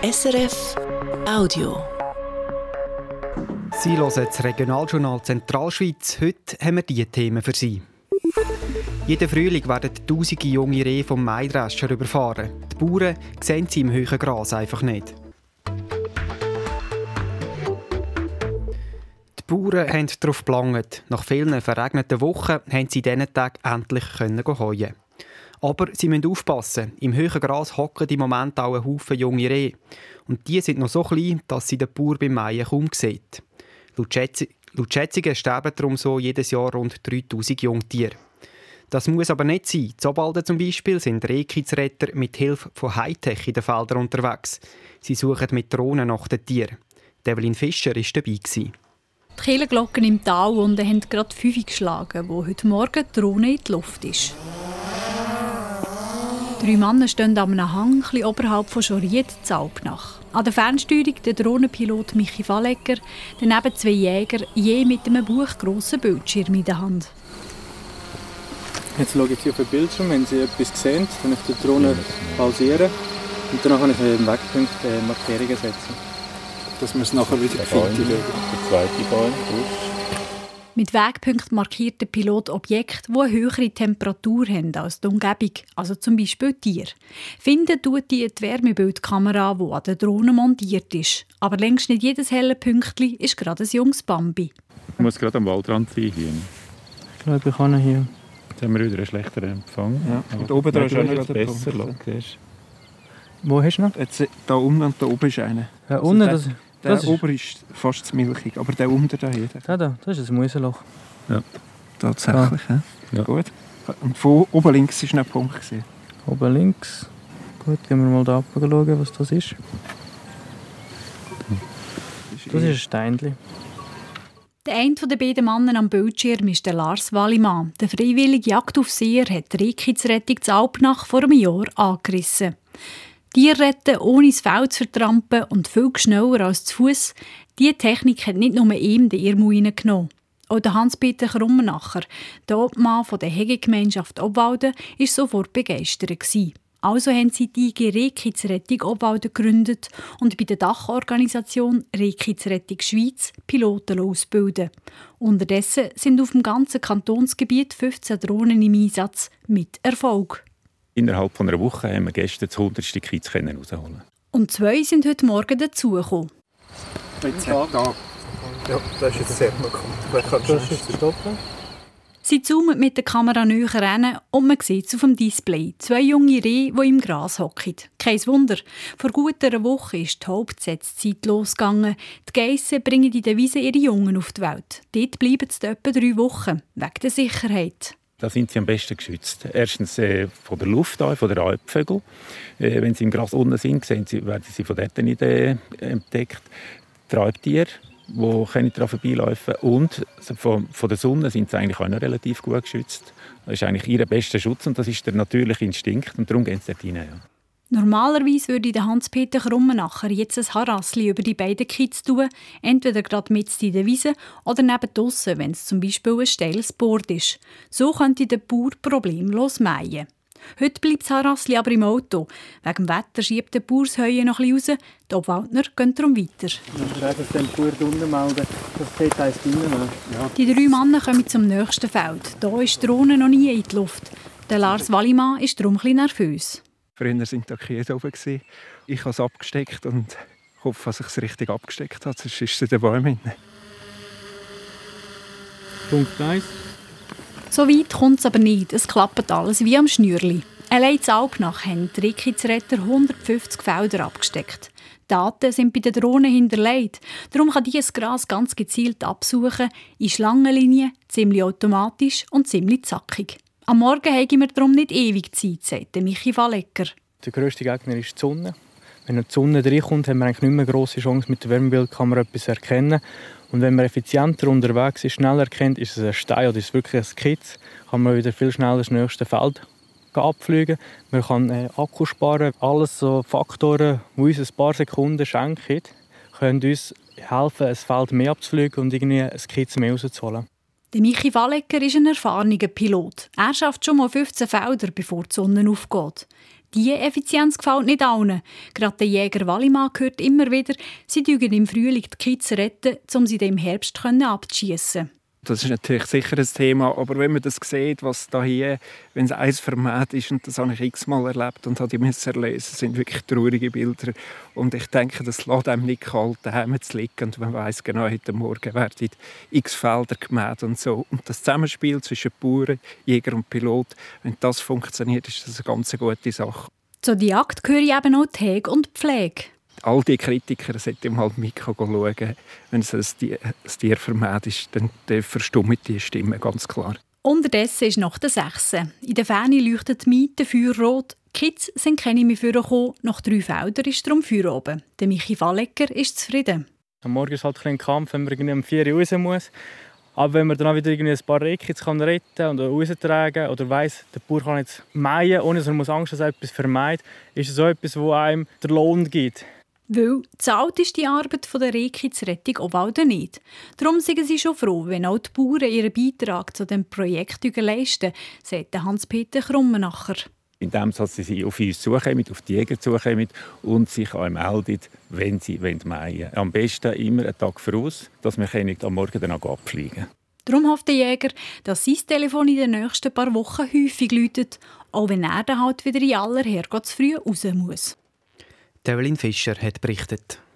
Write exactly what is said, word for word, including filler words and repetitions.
S R F Audio. Sie hören das Regionaljournal Zentralschweiz. Heute haben wir diese Themen für Sie. Jeden Frühling werden tausende junge Rehe vom Maidrescher überfahren. Die Bauern sehen sie im hohen Gras einfach nicht. Die Bauern haben darauf gelangt. Nach vielen verregneten Wochen haben sie diesen Tag endlich heuen. Aber sie müssen aufpassen. Im hohen Gras hocken im Moment auch ein Haufen junge Rehe. Und die sind noch so klein, dass sie den Bauer beim Mähen kaum sieht. Laut Schätzungen sterben darum so jedes Jahr rund dreitausend Jungtiere. Das muss aber nicht sein. In Zobalden zum Beispiel sind Rehkitzretter mit Hilfe von Hightech in den Feldern unterwegs. Sie suchen mit Drohnen nach den Tieren. Evelyn Fischer war dabei. Die Kirchenglocken im Tal unten haben gerade fünf geschlagen, wo heute Morgen die Drohne in die Luft ist. Drei Männer stehen an einem Hang, etwas oberhalb von Schoried, Zalbnach. An der Fernsteuerung der Drohnenpilot Michi Fallegger, daneben zwei Jäger, je mit einem buchgrossen Bildschirm in der Hand. Jetzt schaue ich hier auf den Bildschirm, wenn Sie etwas sehen, kann ich die Drohne pausieren und danach kann ich im Wegpunkt äh, Markierungen setzen. Dass wir es nachher wieder finden. Der zweite Ball. Mit Wegpunkten markiert der Pilot Objekte, die eine höhere Temperatur haben als die Umgebung, also zum Beispiel Tiere. Finden tut die die Wärmebildkamera, die an der Drohne montiert ist. Aber längst nicht jedes helle Pünktchen ist gerade ein junges Bambi. Ich muss gerade am Waldrand sein hier. Ich glaube, ich kann hier. Jetzt haben wir wieder einen schlechteren Empfang. Ja. Und oben dran ist auch noch besser. Wo hast du noch? Jetzt, da unten und da oben ist einer. Ja, also unten, der, das, der das oben ist fast zu milchig, aber der unten da hier. Da, da, das ist ein Mäuseloch. Ja. Tatsächlich, ah. ja. Ja. Gut. Und von oben links war ein Punkt. Oben links. Gut, gehen wir mal da runter schauen, was das ist. Das ist ein Steinchen. Der eine der beiden Männer am Bildschirm ist der Lars Wallimann. Der freiwillige Jagdaufseher hat die Rehkitzrettung zu Alpnach vor einem Jahr angerissen. Tiere retten, ohne das Feld zu vertrampen und viel schneller als zu Fuss. Diese Technik hat nicht nur ihm den Irrmu reingenommen. Auch der Hans-Peter Krummenacher, der Obmann der Hegegemeinschaft Obwalden, war sofort begeistert. Also haben sie die I G Rehkitzrettung Obwalden gegründet und bei der Dachorganisation Rehkitzrettung Schweiz Piloten ausbilden. Unterdessen sind auf dem ganzen Kantonsgebiet fünfzehn Drohnen im Einsatz, mit Erfolg. Innerhalb von einer Woche haben wir gestern das hundertste Kitz rausholen. Und zwei sind heute Morgen dazugekommen. Jetzt da. Ja, das ist jetzt sehr gut. Vielleicht kannst du das stoppen. Sie zoomen mit der Kamera näher ran und man sieht es auf dem Display. Zwei junge Rehe, die im Gras hocken. Kein Wunder, vor gut einer Woche ist die Hauptsetzzeit losgegangen. Die Geissen bringen in der Wiese ihre Jungen auf die Welt. Dort bleiben sie etwa drei Wochen, wegen der Sicherheit. Da sind sie am besten geschützt. Erstens äh, von der Luft, von den Alpvögeln. Äh, wenn sie im Gras unten sind, sehen sie, werden sie von dort nicht äh, entdeckt. Treibtiere, die daran vorbeilaufen können. Und von, von der Sonne sind sie eigentlich auch noch relativ gut geschützt. Das ist eigentlich ihr bester Schutz und das ist der natürliche Instinkt. Und darum gehen sie dort hinein. Ja. Normalerweise würde der Hans-Peter Krummenacher jetzt ein Harassli über die beiden Kitz tun, entweder gerade mitten in der Wiese oder neben draussen, wenn es zum Beispiel ein steiles Board ist. So könnte der Bauer problemlos mähen. Heute bleibt das Harassli aber im Auto. Wegen dem Wetter schiebt der Bauer das Heuen noch ein bisschen raus. Die Obwaldner gehen darum weiter. Ich muss einfach den Bauer unten melden, dass dort eins drin ist. Die drei Männer kommen zum nächsten Feld. Hier ist die Drohne noch nie in die Luft. Der Lars Wallimann ist darum ein bisschen nervös. Früher waren die Kies oben. Ich habe es abgesteckt und hoffe, dass ich es richtig abgesteckt habe. Sonst ist es in den Bäumen. Punkt eins. So weit kommt es aber nicht. Es klappt alles wie am Schnürli. Allein in Alpnach haben die Rehkitzretter hundertfünfzig Felder abgesteckt. Die Daten sind bei den Drohnen hinterlegt. Darum kann dieses Gras ganz gezielt absuchen, in Schlangenlinien, ziemlich automatisch und ziemlich zackig. Am Morgen haben wir darum nicht ewig Zeit, sagt Michi Fallegger. Der grösste Gegner ist die Sonne. Wenn die Sonne reinkommt, haben wir eigentlich nicht mehr eine grosse Chance, mit der Wärmebildkamera etwas zu erkennen. Und wenn man effizienter unterwegs ist, schneller erkennt, ist es ein Stein oder ist es wirklich ein Kitz, kann man wieder viel schneller das nächste Feld abfliegen. Man kann äh, Akku sparen. Alles so Faktoren, die uns ein paar Sekunden schenken, können uns helfen, ein Feld mehr abzufliegen und irgendwie ein Kitz mehr rauszuholen. Der Michi Fallegger ist ein erfahrener Pilot. Er schafft schon mal fünfzehn Felder, bevor die Sonne aufgeht. Diese Effizienz gefällt nicht allen. Gerade der Jäger Wallimann hört immer wieder, sie dürfen im Frühling die Kids retten, um sie dann im Herbst abzuschiessen. Das ist natürlich sicher ein Thema, aber wenn man das sieht, was da hier, wenn es eins vermäht ist, und das habe ich x-mal erlebt und habe ich erlesen, sind wirklich traurige Bilder. Und ich denke, das lässt einem nicht kalt, daheim zu liegen. Und man weiss genau, heute Morgen werden x Felder gemäht und so. Und das Zusammenspiel zwischen Bauern, Jäger und Pilot, wenn das funktioniert, ist das eine ganz gute Sache. Zur Jagd gehören eben auch die Hege und die Pflege. All die Kritiker sollten mal mit schauen. Wenn es ein Tier, ein Tier vermehrt ist, dann verstummt die Stimme, ganz klar. Unterdessen ist nach der sechs. In der Ferne leuchtet die Miete feuerrot. Die Kids sind keine mehr vorgekommen. Nach drei Feldern ist darum Feuer oben. Der Michi Wallegger ist zufrieden. Am Morgen ist halt ein Kampf, wenn man irgendwie um vier Uhr raus muss. Aber wenn man dann wieder irgendwie ein paar Rehkitze retten kann oder raustragen oder weiss, der Bauer kann jetzt mähen, ohne dass er Angst hat, dass er etwas vermeidet, ist es so etwas, das einem den Lohn gibt. Weil zahlt ist die Arbeit der Rehkitzrettung auch bald nicht. Darum sind sie schon froh, wenn auch die Bauern ihren Beitrag zu diesem Projekt leisten, sagt Hans-Peter Krummenacher. Indem sie auf uns zukommen, auf die Jäger zukommen und sich auch melden, wenn sie mähen wollen. Am besten immer einen Tag voraus, dass wir am Morgen dann auch abfliegen können. Darum hofft der Jäger, dass sein Telefon in den nächsten paar Wochen häufig läutet, auch wenn er dann halt wieder in aller Herrgottsfrühe raus muss. Evelyn Fischer hat berichtet.